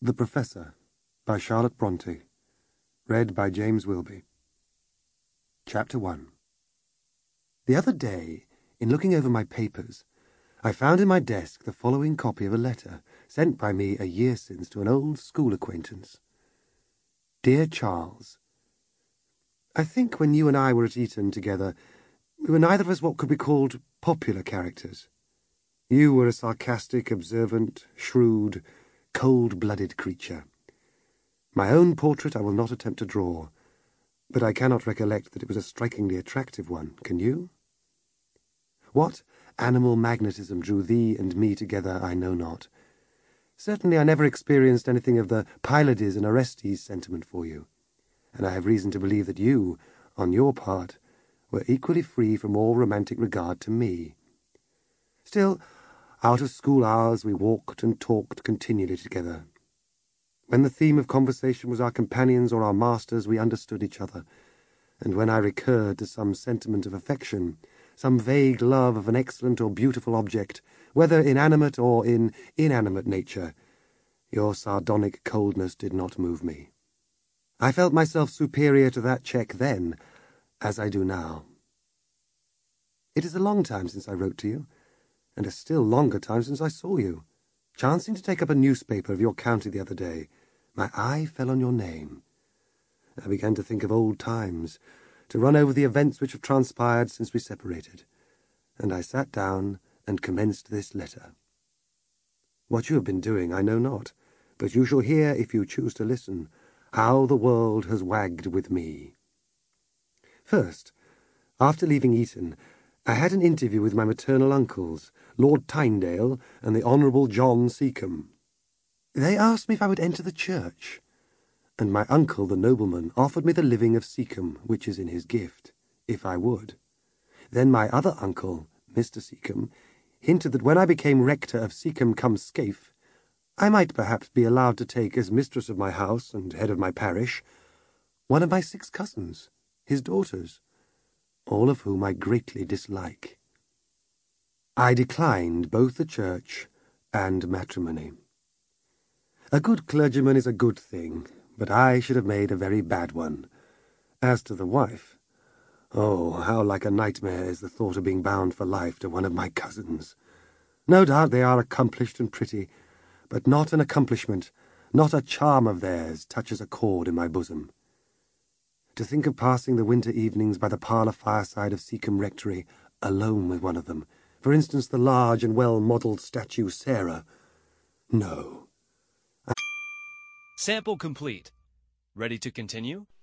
The Professor by Charlotte Bronte. Read by James Wilby. Chapter 1. The other day, in looking over my papers, I found in my desk the following copy of a letter sent by me a year since to an old school acquaintance. Dear Charles, I think when you and I were at Eton together, we were neither of us what could be called popular characters. You were a sarcastic, observant, shrewd, cold-blooded creature. My own portrait I will not attempt to draw, but I cannot recollect that it was a strikingly attractive one. Can you? What animal magnetism drew thee and me together I know not. Certainly I never experienced anything of the Pylades and Orestes sentiment for you, and I have reason to believe that you, on your part, were equally free from all romantic regard to me. Still, out of school hours we walked and talked continually together. When the theme of conversation was our companions or our masters, we understood each other, and when I recurred to some sentiment of affection, some vague love of an excellent or beautiful object, whether inanimate or in inanimate nature, your sardonic coldness did not move me. I felt myself superior to that check then, as I do now. It is a long time since I wrote to you, and a still longer time since I saw you. Chancing to take up a newspaper of your county the other day, my eye fell on your name. I began to think of old times, to run over the events which have transpired since we separated, and I sat down and commenced this letter. What you have been doing I know not, but you shall hear, if you choose to listen, how the world has wagged with me. First, after leaving Eton, I had an interview with my maternal uncles, Lord Tynedale and the Honourable John Seacombe. They asked me if I would enter the church, and my uncle, the nobleman, offered me the living of Seacombe, which is in his gift, if I would. Then my other uncle, Mr. Seacombe, hinted that when I became rector of Seacombe-cum-Scaife, I might perhaps be allowed to take, as mistress of my house and head of my parish, one of my 6 cousins, his daughters, all of whom I greatly dislike. I declined both the church and matrimony. A good clergyman is a good thing, but I should have made a very bad one. As to the wife, oh, how like a nightmare is the thought of being bound for life to one of my cousins. No doubt they are accomplished and pretty, but not an accomplishment, not a charm of theirs touches a chord in my bosom. To think of passing the winter evenings by the parlour fireside of Seacombe Rectory alone with one of them, for instance the large and well-modelled statue Sarah. No. Sample complete. Ready to continue?